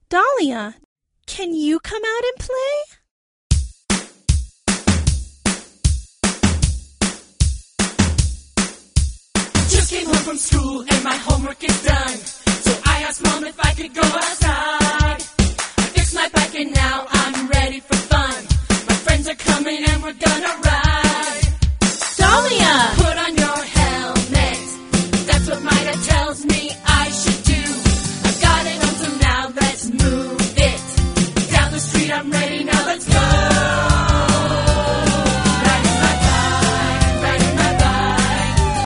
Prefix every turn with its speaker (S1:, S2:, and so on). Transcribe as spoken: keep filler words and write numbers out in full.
S1: Dahlia, can you come out and play?
S2: Just came home from school and my homework is done. So I asked Mom if I could go outside. I fixed my bike and now I'm ready for fun. My friends are coming and we're gonna ride.